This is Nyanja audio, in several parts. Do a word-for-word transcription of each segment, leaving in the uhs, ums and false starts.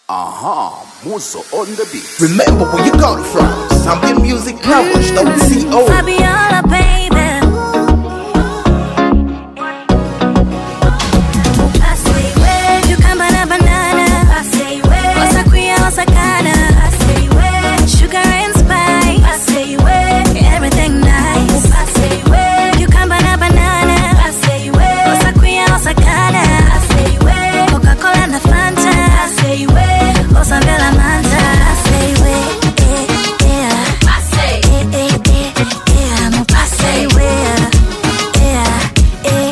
Aha, Muso on the beat. Remember where you come from. Zambian Music Powers, don't see old. Fabiola, baby. I say where you come banana banana. I say where what's a queer, what's a kana. I say where sugar and spice. I say where everything nice. I say where you come banana banana. I say where what's a queer, what's a kana. I say where Coca-Cola and Fanta. I say where Osambela Manta. I say where eh, yeah. I say eh eh eh yeah. Mo passe where yeah eh.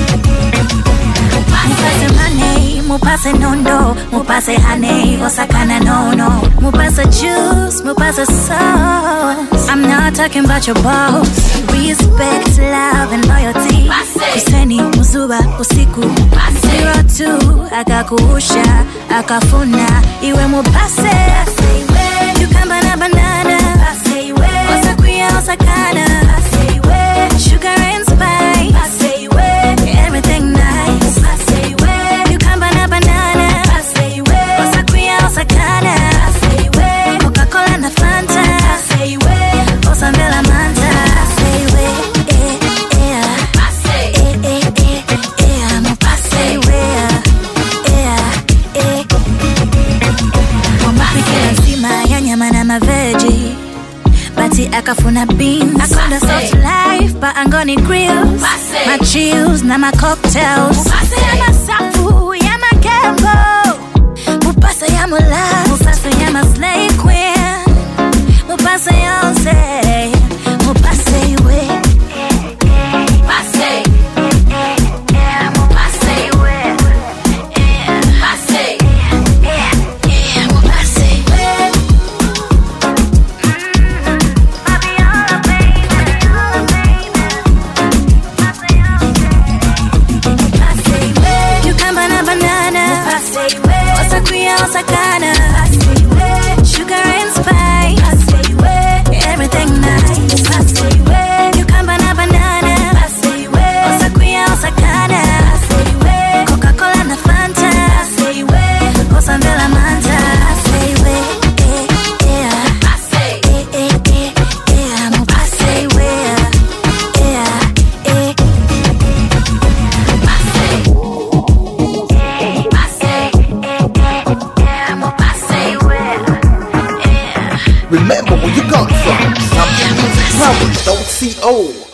Mo passe money, mo passe nondo, mo passe honey, osakana no no. Mo passe juice, mo passe sauce. I'm not talking about your boss. Respect, love and loyalty. Kuseni, muzuba, usiku. Zero two, akakuusha, akafuna. Iwe mo passe. I say where you come banana banana. I say where what's a queer, osakana. I say where sugar and spice. I say where everything nice. I say where you come banana banana. I say where what's a queer, osakana. I say where Coca-Cola and Fanta. I say where Osambela Manta. I say where eh eh. I say eh eh eh eh. Mo passe where eh eh. Mo mapikila nzima ya nyama na maveji. Bati akafuna beans. Akonda soft life but angoni grills. My chills na my cocktails. Mupase ya masafu ya makembo. Mupase ya mula. Mupase ya my slave queen. Mupase yonse. Mupase we. Mupase. Mupase we. Mupase. Mupase we. Fabiola, baby. You come banana banana. I say where what's a queer, what's a kana. I say where sugar and spice. I say where everything nice. I say where you come banana banana. I say where what's a queer, what's a kana. I say where Coca-Cola and Fanta. I say where Osambela Manta. I say where eh yeah. I say eh eh eh yeah. Mo passe where yeah eh. Remember where you come from. Zambian Music Powers, don't see old.